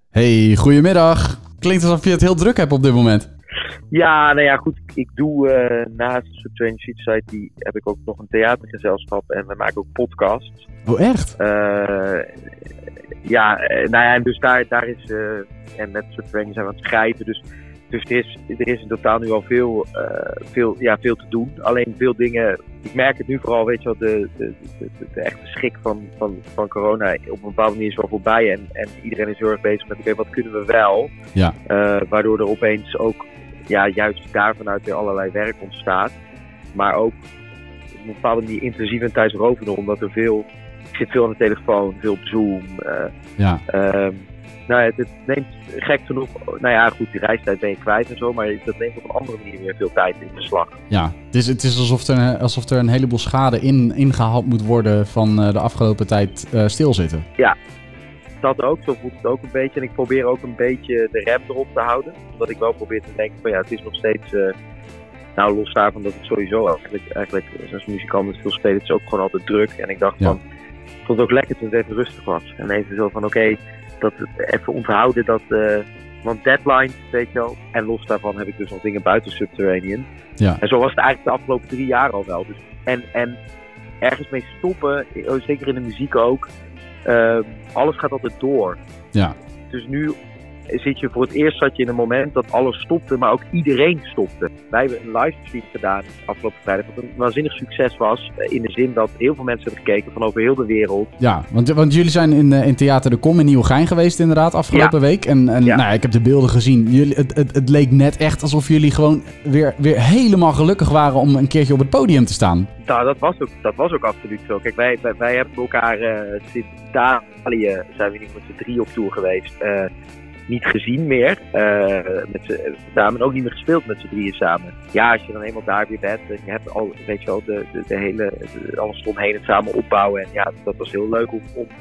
Hey, goedemiddag. Klinkt alsof je het heel druk hebt op dit moment. Ja, nou ja, goed. Ik doe naast Subterranean Street Society heb ik ook nog een theatergezelschap en we maken ook podcasts. Oh, echt? En dus daar is, en met Subterranean zijn we aan het schrijven, dus er is in totaal nu al veel te doen. Alleen veel dingen, ik merk het nu vooral, weet je wel, de echte schrik van corona op een bepaalde manier is wel voorbij. En iedereen is heel erg bezig met, oké, wat kunnen we wel? Ja. Waardoor er opeens ook, juist daar vanuit weer allerlei werk ontstaat. Maar ook op een bepaalde manier intensief en tijdsrovender, omdat ik zit veel aan de telefoon, veel op Zoom. Het neemt gek genoeg, die reistijd ben je kwijt en zo, maar dat neemt op een andere manier weer veel tijd in beslag. Ja, het is alsof er een heleboel schade ingehaald moet worden van de afgelopen tijd stilzitten. Ja, dat ook. Zo voelt het ook een beetje. En ik probeer ook een beetje de rem erop te houden. Omdat ik wel probeer te denken van het is nog steeds, los daarvan dat het sowieso eigenlijk als muzikant met veel spelen, het is ook gewoon altijd druk. En ik dacht ik vond het ook lekker toen het even rustig was. En even zo van dat even onthouden dat, want deadlines, weet je wel. En los daarvan heb ik dus nog dingen buiten Subterranean. Ja. En zo was het eigenlijk de afgelopen 3 jaar al wel. Dus, en ergens mee stoppen, zeker in de muziek ook. Alles gaat altijd door. Ja. Dus nu voor het eerst zat je in een moment dat alles stopte, maar ook iedereen stopte. Wij hebben een livestream gedaan afgelopen vrijdag, wat een waanzinnig succes was. In de zin dat heel veel mensen hebben gekeken van over heel de wereld. Ja, want jullie zijn in Theater de Kom in Nieuwegein geweest inderdaad afgelopen week. En ik heb de beelden gezien. Het leek net echt alsof jullie gewoon weer helemaal gelukkig waren om een keertje op het podium te staan. Nou, dat was ook absoluut zo. Kijk, wij hebben elkaar sinds Italië zijn we niet met z'n 3 op tour geweest. Niet gezien meer, samen ook niet meer gespeeld met z'n 3 samen. Ja, als je dan eenmaal daar weer bent en je hebt al, weet je wel, de hele, alles omheen het samen opbouwen. En dat was heel leuk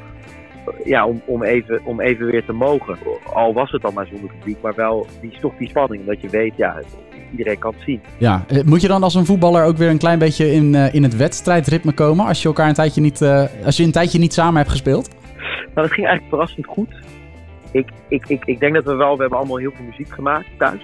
om even weer te mogen. Al was het dan maar zonder publiek, maar wel toch die spanning, omdat je weet, iedereen kan het zien. Ja, moet je dan als een voetballer ook weer een klein beetje in het wedstrijdritme komen als je elkaar een tijdje niet samen hebt gespeeld? Nou, dat ging eigenlijk verrassend goed. Ik denk dat we hebben allemaal heel veel muziek gemaakt thuis.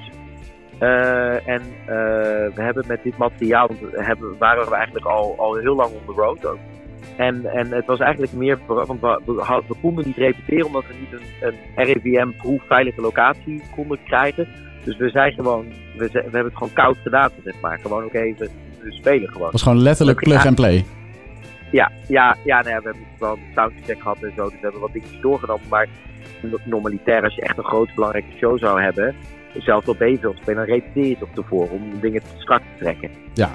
We hebben met dit materiaal, waren we eigenlijk al heel lang on the road ook. En het was eigenlijk meer, want we konden niet repeteren omdat we niet een RIVM-proof veilige locatie konden krijgen. Dus we zijn gewoon, we hebben het gewoon koud gedaan, zeg maar. Gewoon ook even, we spelen gewoon. Het was gewoon letterlijk plug and play. Ja, we hebben wel een soundcheck gehad en zo, dus we hebben wat dingetjes doorgenomen, maar normalitair, als je echt een grote belangrijke show zou hebben, zelfs op B-film spelen, dan repeteer je toch ervoor om dingen strak te trekken. Ja.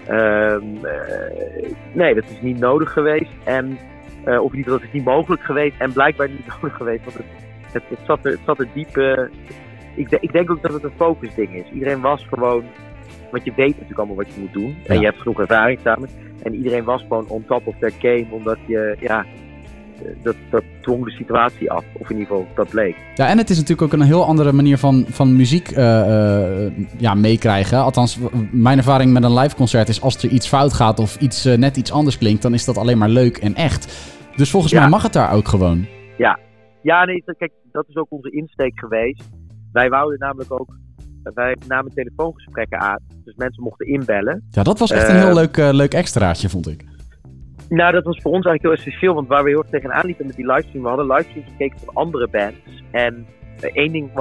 Nee, dat is niet nodig geweest. Of niet, dat is niet mogelijk geweest en blijkbaar niet nodig geweest, want het zat er diep. Ik denk ook dat het een focus ding is. Iedereen was gewoon, want je weet natuurlijk allemaal wat je moet doen. Ja. En je hebt genoeg ervaring samen. En iedereen was gewoon on top of their game, omdat je, dat dwong de situatie af. Of in ieder geval, dat bleek. Ja, en het is natuurlijk ook een heel andere manier van muziek meekrijgen. Althans, mijn ervaring met een live concert is als er iets fout gaat of net iets anders klinkt, dan is dat alleen maar leuk en echt. Dus volgens mij mag het daar ook gewoon. Ja, nee, kijk, dat is ook onze insteek geweest. Wij wouden namelijk ook, wij namen telefoongesprekken aan, dus mensen mochten inbellen. Ja, dat was echt een heel leuk extraatje, vond ik. Nou, dat was voor ons eigenlijk heel essentieel, want waar we heel erg tegenaan liepen met die livestream, we hadden livestreams gekeken van andere bands. En één ding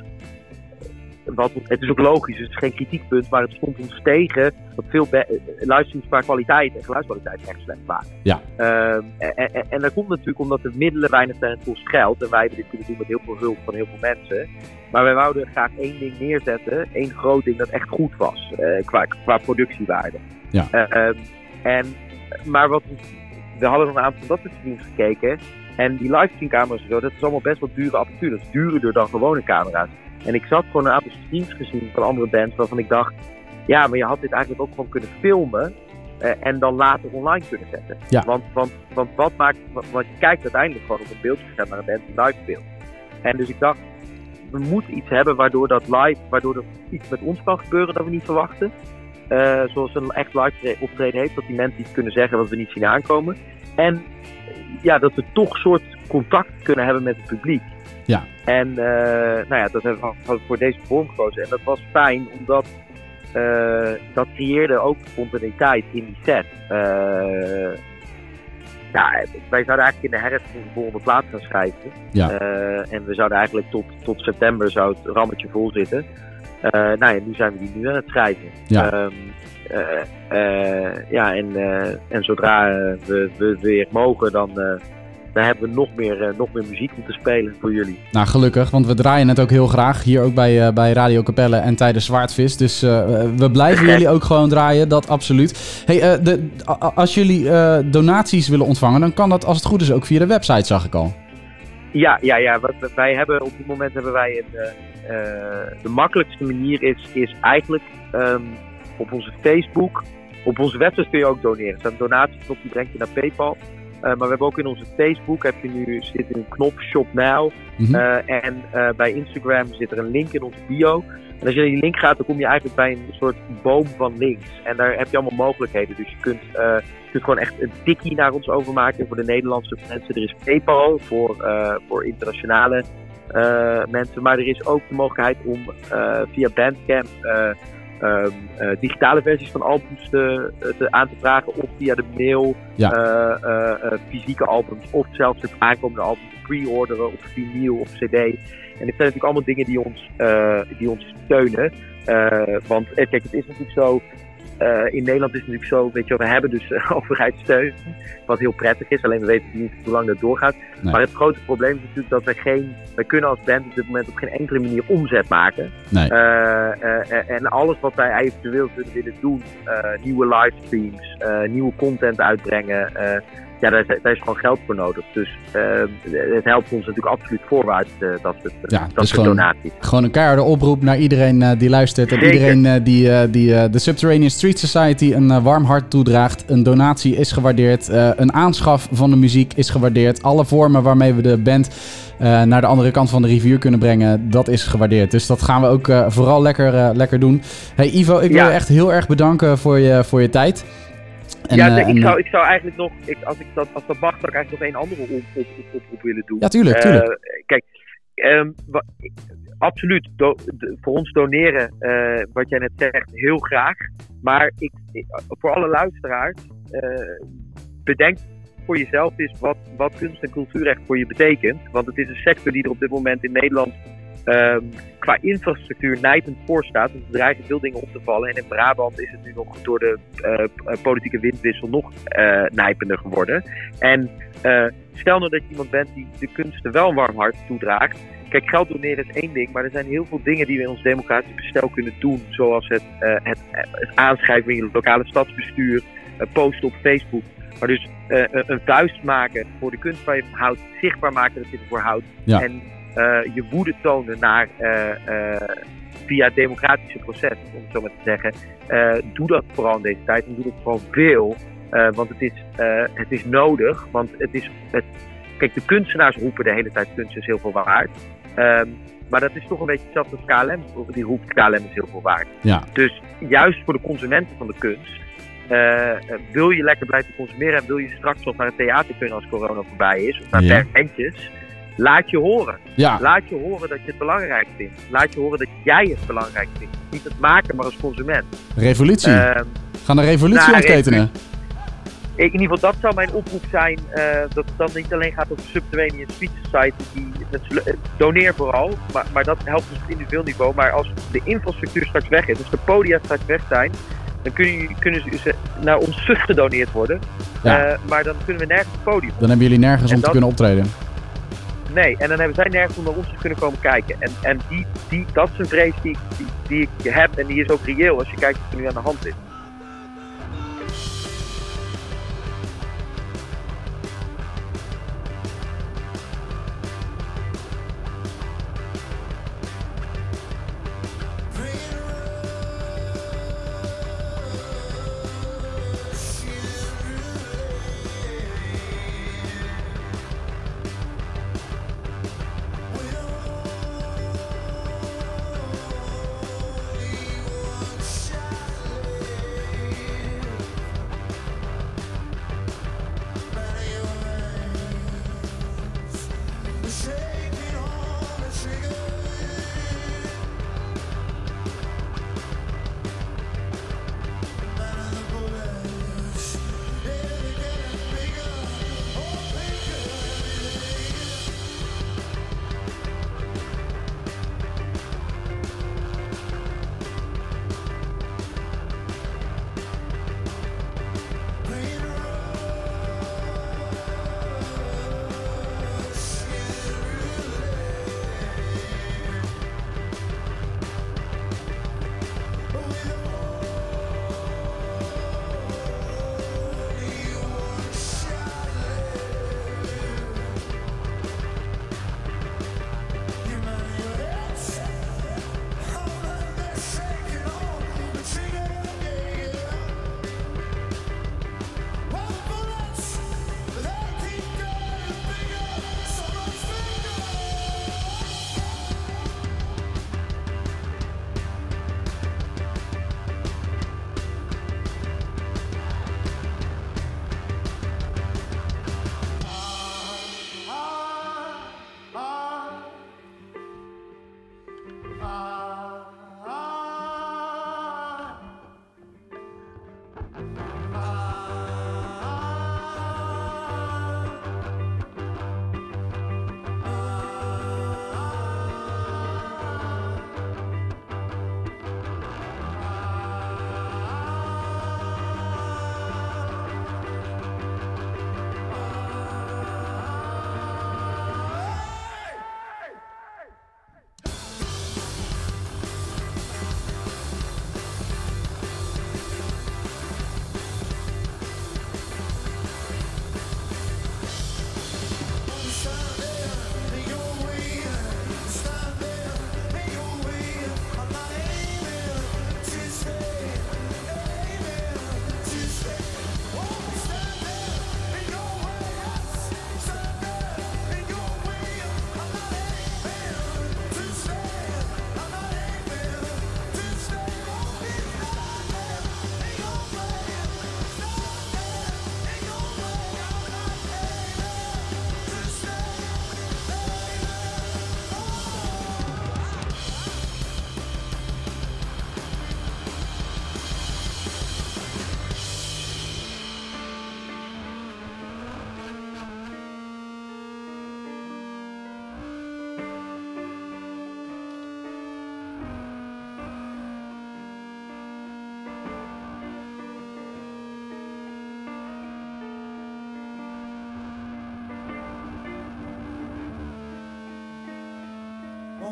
het is ook logisch, het is geen kritiekpunt, maar het stond ons tegen dat veel livestreams qua kwaliteit en geluidskwaliteit echt slecht waren. Ja. En dat komt natuurlijk omdat de middelen weinig zijn, het kost geld. En wij hebben dit kunnen doen met heel veel hulp van heel veel mensen. Maar wij wouden graag één ding neerzetten, één groot ding dat echt goed was, qua productiewaarde. Ja. Maar we hadden nog een aantal van dat soort streams gekeken. En die livestreamcamera's en zo, dat is allemaal best wel dure apparatuur. Dat is duurder dan gewone camera's. En ik zat gewoon een aantal streams gezien van andere bands waarvan ik dacht, ja, maar je had dit eigenlijk ook gewoon kunnen filmen en dan later online kunnen zetten. Ja. Want wat je kijkt uiteindelijk gewoon op een beeldscherm naar een band die live speelt. En dus ik dacht, we moeten iets hebben waardoor er iets met ons kan gebeuren dat we niet verwachten. Zoals een echt live optreden heeft, dat die mensen iets kunnen zeggen wat we niet zien aankomen. En dat we toch een soort contact kunnen hebben met het publiek. Ja. En dat hebben we voor deze vorm gekozen. En dat was fijn, omdat dat creëerde ook spontaniteit in die set. Wij zouden eigenlijk in de herfst de volgende plaat gaan schrijven. Ja. En we zouden eigenlijk tot september zou het rammetje vol zitten. Nu zijn we die nu aan het schrijven. Ja. En zodra we weer mogen, dan hebben we nog meer muziek om te spelen voor jullie. Nou, gelukkig, want we draaien het ook heel graag. Hier ook bij Radio Capelle en tijdens Zwaardvis. Dus we blijven jullie ook gewoon draaien, dat absoluut. Hey, als jullie donaties willen ontvangen, dan kan dat als het goed is ook via de website, zag ik al. Ja. Wij hebben op dit moment de makkelijkste manier is eigenlijk op onze Facebook. Op onze website kun je ook doneren. Er staat een donatieknop die brengt je naar PayPal. Maar we hebben ook in onze Facebook zit een knop Shop Now. En bij Instagram zit er een link in onze bio. En als je naar die link gaat, dan kom je eigenlijk bij een soort boom van links. En daar heb je allemaal mogelijkheden. Dus je kunt gewoon echt een tikkie naar ons overmaken voor de Nederlandse mensen. Er is PayPal voor internationale mensen. Maar er is ook de mogelijkheid om via Bandcamp digitale versies van albums aan te vragen. Of via de mail fysieke albums. Of zelfs het aankomende album pre-orderen op vinyl of cd. En dit zijn natuurlijk allemaal dingen die ons steunen. Want kijk, het is natuurlijk zo. In Nederland is het natuurlijk zo, weet je wel, we hebben dus overheidssteun, wat heel prettig is. Alleen we weten niet hoe lang dat doorgaat. Nee. Maar het grote probleem is natuurlijk dat wij kunnen als band op dit moment op geen enkele manier omzet maken. Nee. En alles wat wij eventueel willen doen, nieuwe livestreams, nieuwe content uitbrengen, daar is gewoon geld voor nodig. Dus het helpt ons natuurlijk absoluut voorwaarts, dat soort donaties. Gewoon een keiharde oproep naar iedereen die luistert. En iedereen die de Subterranean Street Society een warm hart toedraagt. Een donatie is gewaardeerd. Een aanschaf van de muziek is gewaardeerd. Alle vormen waarmee we de band naar de andere kant van de rivier kunnen brengen, dat is gewaardeerd. Dus dat gaan we ook vooral lekker doen. Hey Ivo, ik wil je echt heel erg bedanken voor je tijd. Ik zou eigenlijk nog, als dat mag, zou ik eigenlijk nog één andere oproep willen doen. Ja, tuurlijk. Kijk, absoluut, voor ons doneren, wat jij net zegt, heel graag. Maar voor alle luisteraars, bedenk voor jezelf eens wat kunst en cultuur echt voor je betekent. Want het is een sector die er op dit moment in Nederland qua infrastructuur nijpend voor staat. Dus er dreigen veel dingen op te vallen. En in Brabant is het nu nog door de politieke windwissel nog nijpender geworden. En stel nou dat je iemand bent die de kunsten wel een warm hart toedraagt. Kijk, geld doneren is één ding, maar er zijn heel veel dingen die we in ons democratisch bestel kunnen doen. Zoals het aanschrijven in je lokale stadsbestuur, posten op Facebook. Maar dus een vuist maken voor de kunst waar je van houdt, zichtbaar maken dat je ervoor houdt. Ja. En je woede tonen naar via het democratische proces, om het zo maar te zeggen. Doe dat vooral in deze tijd en doe dat vooral veel. Want het is nodig. Want kijk, de kunstenaars roepen de hele tijd kunst is heel veel waard. Maar dat is toch een beetje hetzelfde als KLM. Die roept KLM is heel veel waard. Ja. Dus juist voor de consumenten van de kunst. Wil je lekker blijven consumeren en wil je straks nog naar het theater kunnen als corona voorbij is. Of naar bandjes. Laat je horen. Ja. Laat je horen dat je het belangrijk vindt. Laat je horen dat jij het belangrijk vindt. Niet het maken, maar als consument. Revolutie. Gaan een revolutie ontketenen. In ieder geval, dat zou mijn oproep zijn. Dat het dan niet alleen gaat over Subterranean Street Society. Doneer vooral. Maar dat helpt dus op individueel niveau. Maar als de infrastructuur straks weg is, als de podia straks weg zijn, dan kunnen ze naar ons gedoneerd worden. Ja. Maar dan kunnen we nergens op het podium. Dan hebben jullie nergens om te kunnen optreden. Nee, en dan hebben zij nergens om naar ons te kunnen komen kijken. En dat is een vrees die ik heb en die is ook reëel als je kijkt wat er nu aan de hand is.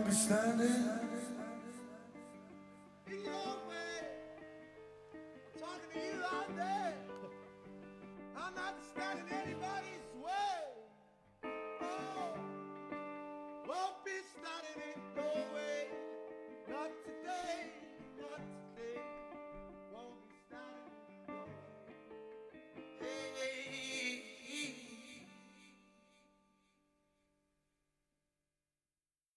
longer standing. Talking to you out there. I'm not standing anybody's